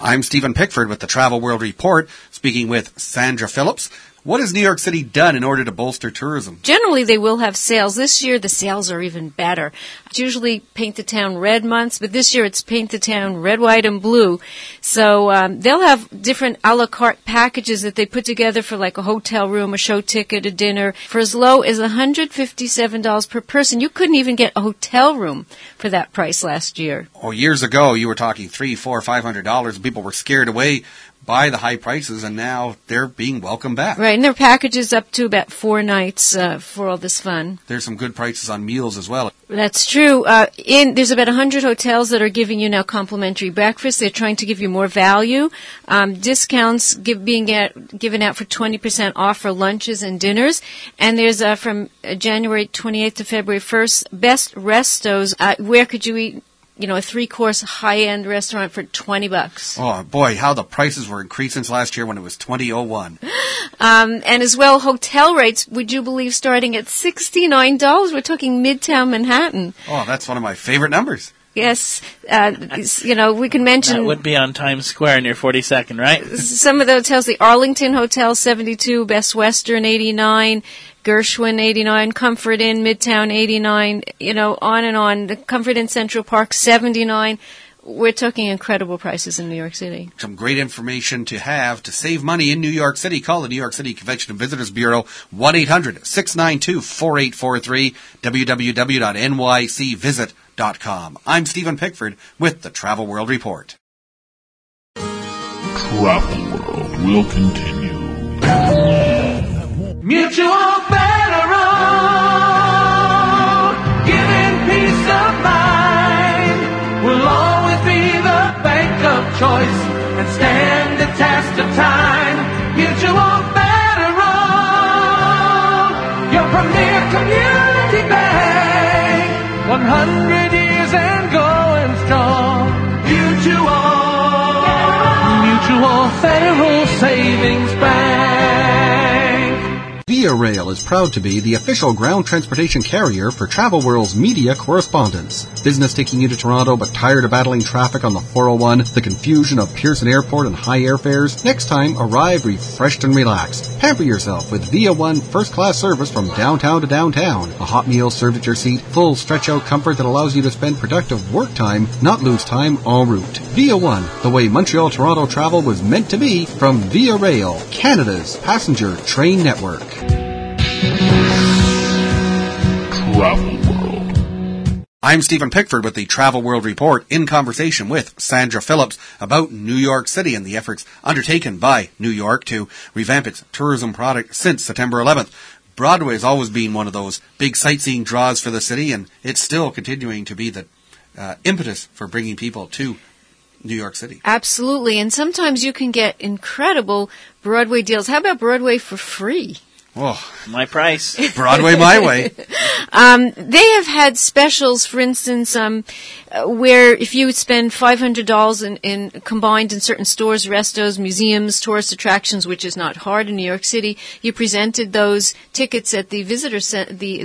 I'm Stephen Pickford with the Travel World Report, speaking with Sandra Phillips. What has New York City done in order to bolster tourism? Generally, they will have sales. This year, the sales are even better. It's usually Paint the Town Red months, but this year it's Paint the Town Red, White, and Blue. So they'll have different a la carte packages that they put together for like a hotel room, a show ticket, a dinner, for as low as $157 per person. You couldn't even get a hotel room for that price last year. Oh, years ago, you were talking $300, $400, $500, and people were scared away by the high prices, and now they're being welcomed back. Right, and their packages up to about 4 nights for all this fun. There's some good prices on meals as well. That's true. There's about 100 hotels that are giving you now complimentary breakfast. They're trying to give you more value. Discounts given out for 20% off for lunches and dinners. And there's from January 28th to February 1st, best restos. Where could you eat? A 3-course high-end restaurant for $20. Oh, boy, how the prices were increased since last year when it was $20.01. And as well, hotel rates, would you believe, starting at $69? We're talking Midtown Manhattan. Oh, that's one of my favorite numbers. Yes, we can mention... That would be on Times Square near 42nd, right? Some of the hotels, the Arlington Hotel, 72, Best Western, 89, Gershwin, 89, Comfort Inn, Midtown, 89, on and on. The Comfort Inn Central Park, 79. We're talking incredible prices in New York City. Some great information to have to save money in New York City. Call the New York City Convention and Visitors Bureau, 1-800-692-4843, www.nycvisit.com. I'm Stephen Pickford with the Travel World Report. Travel World will continue. Mutual Federal, giving peace of mind, will always be the bank of choice and stand the test of time. Mutual Federal, your premier community bank, 100 years and going strong. Mutual Federal Savings Bank. Via Rail is proud to be the official ground transportation carrier for Travel World's media correspondence. Business taking you to Toronto but tired of battling traffic on the 401, the confusion of Pearson Airport and high airfares? Next time, arrive refreshed and relaxed. Pamper yourself with Via One first-class service from downtown to downtown. A hot meal served at your seat, full stretch-out comfort that allows you to spend productive work time, not lose time en route. Via One, the way Montreal-Toronto travel was meant to be, from Via Rail, Canada's passenger train network. Travel World. I'm Stephen Pickford with the Travel World Report, in conversation with Sandra Phillips about New York City and the efforts undertaken by New York to revamp its tourism product since September 11th. Broadway has always been one of those big sightseeing draws for the city, and it's still continuing to be the impetus for bringing people to New York City. Absolutely, and sometimes you can get incredible Broadway deals. How about Broadway for free? Oh, my price. Broadway my way. They have had specials, for instance, where if you would spend $500 in combined in certain stores, restos, museums, tourist attractions, which is not hard in New York City, you presented those tickets at the visitor center, the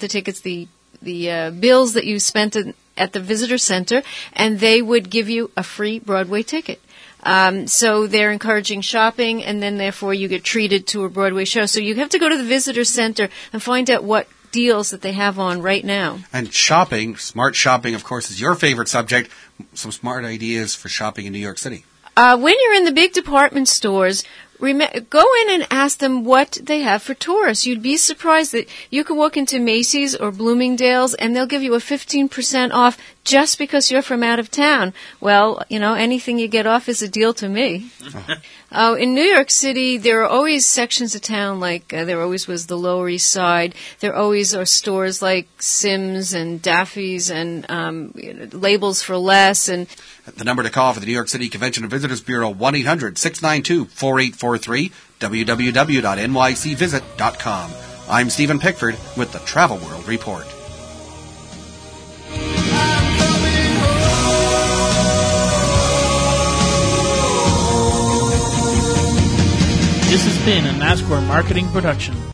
bills that you spent at the visitor center, and they would give you a free Broadway ticket. So they're encouraging shopping, and then therefore you get treated to a Broadway show. So you have to go to the visitor center and find out what deals that they have on right now. And shopping, smart shopping, of course, is your favorite subject. Some smart ideas for shopping in New York City. When you're in the big department stores, go in and ask them what they have for tourists. You'd be surprised that you can walk into Macy's or Bloomingdale's and they'll give you a 15% off just because you're from out of town. Well, anything you get off is a deal to me. In New York City, there are always sections of town, like there always was the Lower East Side. There always are stores like Sims and Daffy's and Labels for Less. And the number to call for the New York City Convention and Visitors Bureau, 1-800-692-4843, www.nycvisit.com. I'm Stephen Pickford with the Travel World Report. This has been a NASCAR marketing production.